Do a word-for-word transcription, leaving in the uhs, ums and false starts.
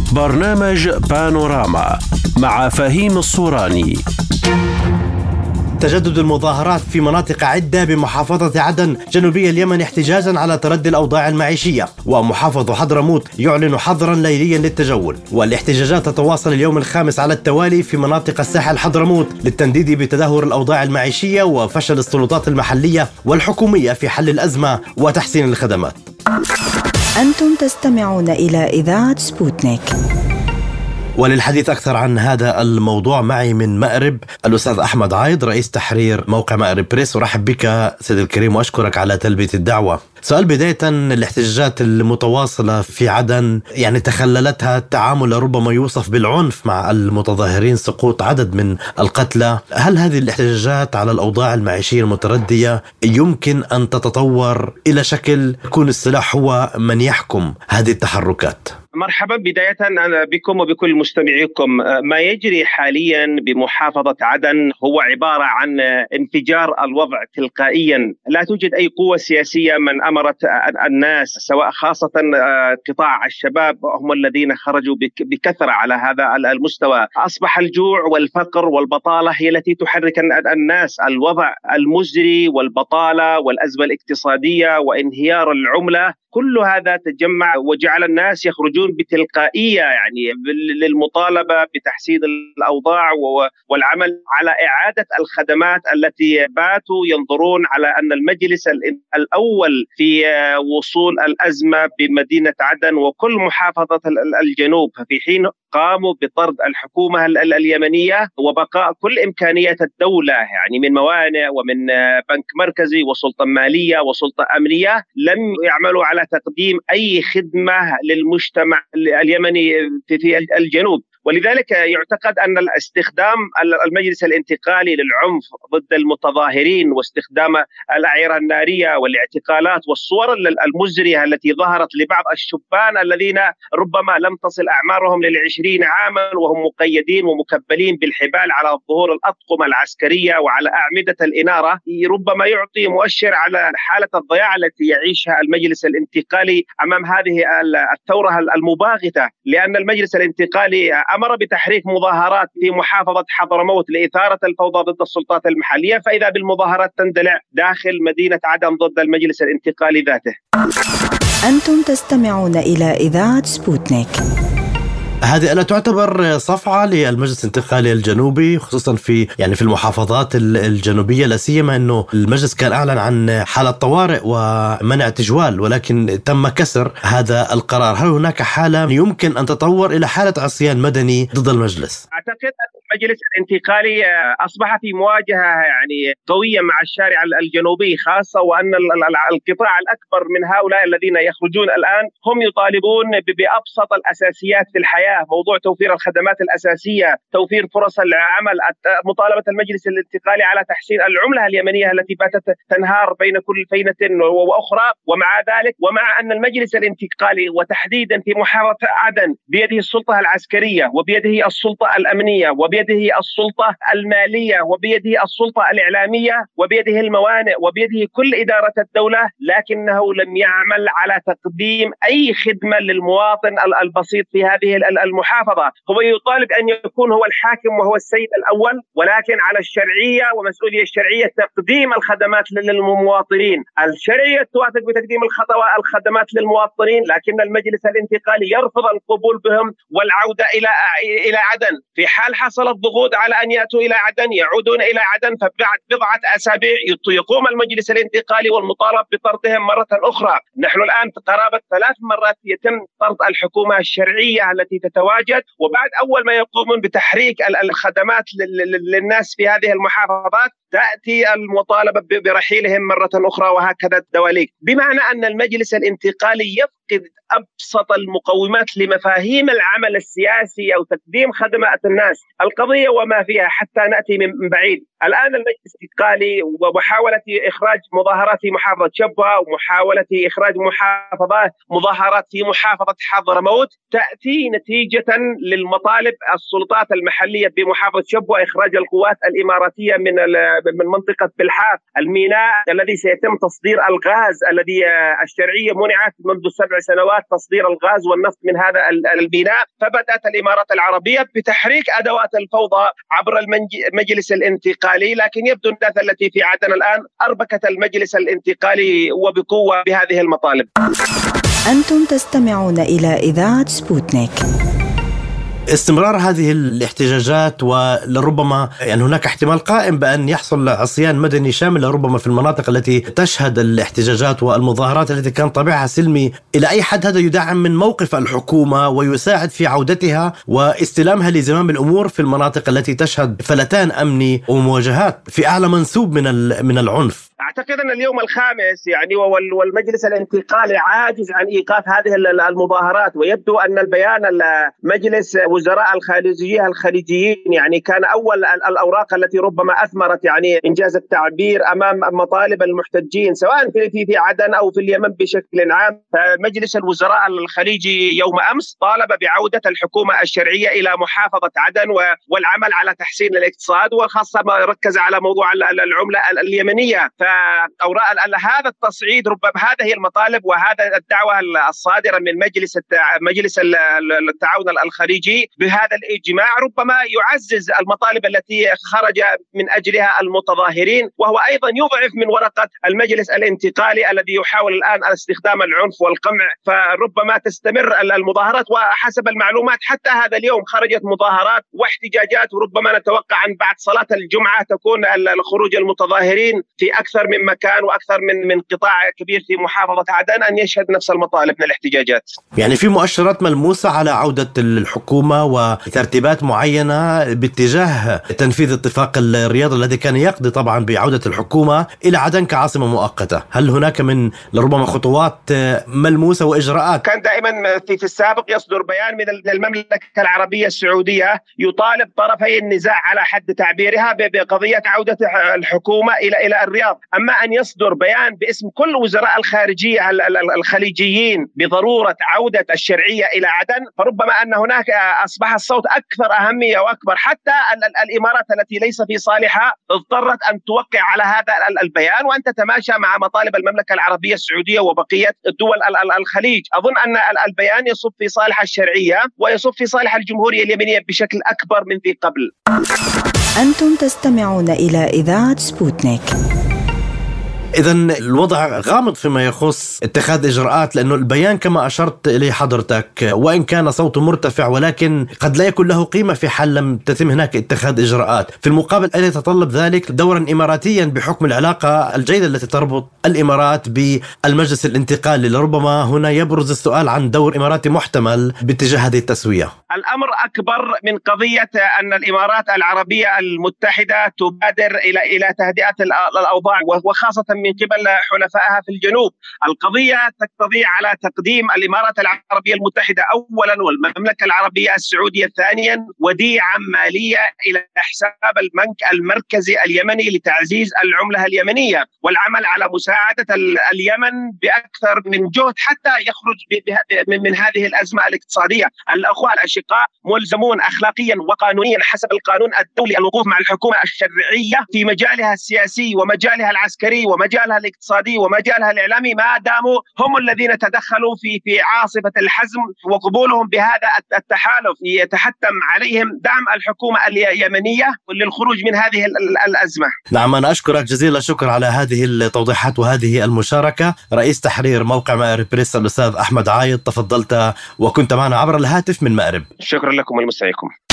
برنامج بانوراما مع فهيم الصوراني. تجدد المظاهرات في مناطق عدة بمحافظة عدن جنوبي اليمن احتجاجا على تردي الأوضاع المعيشية، ومحافظ حضرموت يعلن حظرا ليليا للتجول. والاحتجاجات تتواصل اليوم الخامس على التوالي في مناطق الساحل حضرموت للتنديد بتدهور الأوضاع المعيشية وفشل السلطات المحلية والحكومية في حل الأزمة وتحسين الخدمات. أنتم تستمعون إلى إذاعة سبوتنيك. وللحديث أكثر عن هذا الموضوع معي من مأرب الأستاذ أحمد عايض رئيس تحرير موقع مأرب بريس. ورحب بك سيد الكريم وأشكرك على تلبية الدعوة. سؤال بداية، الاحتجاجات المتواصلة في عدن يعني تخللتها التعامل ربما يوصف بالعنف مع المتظاهرين، سقوط عدد من القتلى. هل هذه الاحتجاجات على الأوضاع المعيشية المتردية يمكن أن تتطور إلى شكل يكون السلاح هو من يحكم هذه التحركات؟ مرحبا بداية بكم وبكل مستمعيكم. ما يجري حاليا بمحافظة عدن هو عبارة عن انفجار الوضع تلقائيا. لا توجد أي قوة سياسية من أمرت الناس، سواء خاصة قطاع الشباب هم الذين خرجوا بكثرة على هذا المستوى. أصبح الجوع والفقر والبطالة هي التي تحرك الناس. الوضع المزري والبطالة والأزمة الاقتصادية وانهيار العملة كل هذا تجمع وجعل الناس يخرجون بتلقائية يعني للمطالبة بتحسين الأوضاع والعمل على إعادة الخدمات التي باتوا ينظرون على أن المجلس الأول في وصول الأزمة بمدينة عدن وكل محافظة الجنوب، في حين قاموا بطرد الحكومة اليمنية وبقاء كل إمكانيات الدولة يعني من موانئ ومن بنك مركزي وسلطة مالية وسلطة أمنية، لم يعملوا على تقديم أي خدمة للمجتمع اليمني في الجنوب. ولذلك يعتقد أن الاستخدام المجلس الانتقالي للعنف ضد المتظاهرين واستخدام الأعيرة النارية والاعتقالات والصور المزرية التي ظهرت لبعض الشبان الذين ربما لم تصل أعمارهم للعشرين عاما وهم مقيدين ومكبلين بالحبال على ظهور الأطقم العسكرية وعلى أعمدة الإنارة، ربما يعطي مؤشر على حالة الضياع التي يعيشها المجلس الانتقالي أمام هذه الثورة المباغتة. لأن المجلس الانتقالي أمر بتحريك مظاهرات في محافظة حضرموت لإثارة الفوضى ضد السلطات المحلية، فإذا بالمظاهرات تندلع داخل مدينة عدن ضد المجلس الانتقالي ذاته. أنتم تستمعون إلى إذاعة سبوتنيك. هذه ألا تعتبر صفعة للمجلس الانتقالي الجنوبي خصوصا في يعني في المحافظات الجنوبية، لا سيما أنه المجلس كان أعلن عن حالة طوارئ ومنع تجوال، ولكن تم كسر هذا القرار. هل هناك حالة يمكن أن تتطور إلى حالة عصيان مدني ضد المجلس؟ أعتقد أن المجلس الانتقالي أصبح في مواجهة يعني قوية مع الشارع الجنوبي خاصة، وأن القطاع الأكبر من هؤلاء الذين يخرجون الآن هم يطالبون بأبسط الأساسيات في الحياة، موضوع توفير الخدمات الأساسية، توفير فرص العمل، مطالبة المجلس الانتقالي على تحسين العملة اليمنية التي باتت تنهار بين كل فينة وأخرى. ومع ذلك ومع أن المجلس الانتقالي وتحديدا في محافظة عدن بيده السلطة العسكرية وبيده السلطة الأمنية وبيده السلطة المالية وبيده السلطة الإعلامية وبيده الموانئ وبيده كل إدارة الدولة، لكنه لم يعمل على تقديم أي خدمة للمواطن البسيط في هذه المحافظة. هو يطالب أن يكون هو الحاكم وهو السيد الأول، ولكن على الشرعية ومسؤولية الشرعية تقديم الخدمات للمواطنين. الشرعية توافق بتقديم الخدمات للمواطنين، لكن المجلس الانتقالي يرفض القبول بهم والعودة إلى إلى عدن. في حال حصل الضغوط على أن يأتوا إلى عدن يعودون إلى عدن، فبعد بضعة أسابيع يقوم المجلس الانتقالي والمطالب بطردهم مرة أخرى. نحن الآن قرابة ثلاث مرات يتم طرد الحكومة الشرعية التي تتواجد، وبعد أول ما يقومون بتحريك الخدمات للناس في هذه المحافظات تأتي المطالبة برحيلهم مرة أخرى، وهكذا الدواليك. بمعنى أن المجلس الانتقالي يفقد أبسط المقومات لمفاهيم العمل السياسي أو تقديم خدمات الناس. القضية وما فيها حتى نأتي من بعيد. الآن المجلس الانتقالي ومحاولة إخراج مظاهرات في محافظة شبوة ومحاولة إخراج محافظات مظاهرات في محافظة حضرموت تأتي نتيجة للمطالب السلطات المحلية بمحافظة شبوة إخراج القوات الإماراتية من من منطقة بلحاق الميناء الذي سيتم تصدير الغاز الذي الشرعية منعت منذ سبع سبع سنوات تصدير الغاز والنفط من هذا الميناء. فبدأت الإمارات العربية بتحريك أدوات الفوضى عبر المجلس الانتقالي، لكن يبدو الناس التي في عدن الآن أربكت المجلس الانتقالي وبقوة بهذه المطالب. أنتم تستمعون إلى إذاعة سبوتنيك. استمرار هذه الاحتجاجات ولربما يعني هناك احتمال قائم بأن يحصل عصيان مدني شامل لربما في المناطق التي تشهد الاحتجاجات والمظاهرات التي كان طابعها سلمي، إلى أي حد هذا يدعم من موقف الحكومة ويساعد في عودتها واستلامها لزمام الأمور في المناطق التي تشهد فلتان أمني ومواجهات في أعلى منسوب من من العنف؟ أعتقد أن اليوم الخامس يعني والمجلس الانتقالي عاجز عن إيقاف هذه المظاهرات، ويبدو أن البيان المجلس وزراء الخارجية الخليجيين يعني كان أول الأوراق التي ربما أثمرت يعني إنجاز التعبير أمام مطالب المحتجين سواء في في عدن أو في اليمن بشكل عام. فمجلس الوزراء الخليجي يوم أمس طالب بعودة الحكومة الشرعية إلى محافظة عدن والعمل على تحسين الاقتصاد، وخاصة ما ركز على موضوع العملة اليمنية. فأوراق هذا التصعيد ربما هذه المطالب وهذا الدعوة الصادرة من مجلس مجلس التعاون الخليجي بهذا الإجماع ربما يعزز المطالب التي خرج من أجلها المتظاهرين، وهو أيضا يضعف من ورقة المجلس الانتقالي الذي يحاول الآن استخدام العنف والقمع. فربما تستمر المظاهرات، وحسب المعلومات حتى هذا اليوم خرجت مظاهرات واحتجاجات، وربما نتوقع أن بعد صلاة الجمعة تكون الخروج المتظاهرين في أكثر من مكان وأكثر من من قطاع كبير في محافظة عدن أن يشهد نفس المطالب من الاحتجاجات. يعني في مؤشرات ملموسة على عودة الحكومة وترتيبات معينة باتجاه تنفيذ اتفاق الرياض الذي كان يقضي طبعا بعودة الحكومة إلى عدن كعاصمة مؤقتة. هل هناك من لربما خطوات ملموسة وإجراءات؟ كان دائما في السابق يصدر بيان من المملكة العربية السعودية يطالب طرفي النزاع على حد تعبيرها بقضية عودة الحكومة إلى إلى الرياض. أما أن يصدر بيان باسم كل وزراء الخارجية الخليجيين بضرورة عودة الشرعية إلى عدن، فربما أن هناك أصبح الصوت أكثر أهمية وأكبر. حتى الإمارات التي ليس في صالحها اضطرت أن توقع على هذا البيان وأن تتماشى مع مطالب المملكة العربية السعودية وبقية دول الخليج. أظن أن البيان يصب في صالح الشرعية ويصب في صالح الجمهورية اليمنية بشكل أكبر من ذي قبل. أنتم تستمعون إلى إذاعة سبوتنيك. إذن الوضع غامض فيما يخص اتخاذ إجراءات، لأنه البيان كما أشرت إليه حضرتك وإن كان صوته مرتفع ولكن قد لا يكون له قيمة في حال لم تتم هناك اتخاذ إجراءات. في المقابل ألا يتطلب ذلك دورا إماراتيا بحكم العلاقة الجيدة التي تربط الإمارات بالمجلس الانتقالي؟ لربما هنا يبرز السؤال عن دور إماراتي محتمل باتجاه هذه التسوية. الأمر أكبر من قضية أن الإمارات العربية المتحدة تبادر إلى إلى تهدئة الأوضاع وخاصة من قبل حلفائها في الجنوب. القضية تقتضي على تقديم الإمارات العربية المتحدة أولا والمملكة العربية السعودية ثانيا وديعة مالية إلى حساب البنك المركزي اليمني لتعزيز العملة اليمنية والعمل على مساعدة اليمن بأكثر من جهد حتى يخرج من هذه الأزمة الاقتصادية. الأخوة الأشقاء ملزمون أخلاقيا وقانونيا حسب القانون الدولي الوقوف مع الحكومة الشرعية في مجالها السياسي ومجالها العسكري ومجالها الاقتصادي ومجالها الإعلامي، ما داموا هم الذين تدخلوا في في عاصفة الحزم، وقبولهم بهذا التحالف يتحتم عليهم دعم الحكومة اليمنية للخروج من هذه الأزمة. نعم، أنا أشكرك جزيل الشكر على هذه التوضيحات وهذه المشاركة. رئيس تحرير موقع مأرب بريس الأستاذ أحمد عايض، تفضلت وكنت معنا عبر الهاتف من مأرب. شكرا لكم ولمستمعيكم.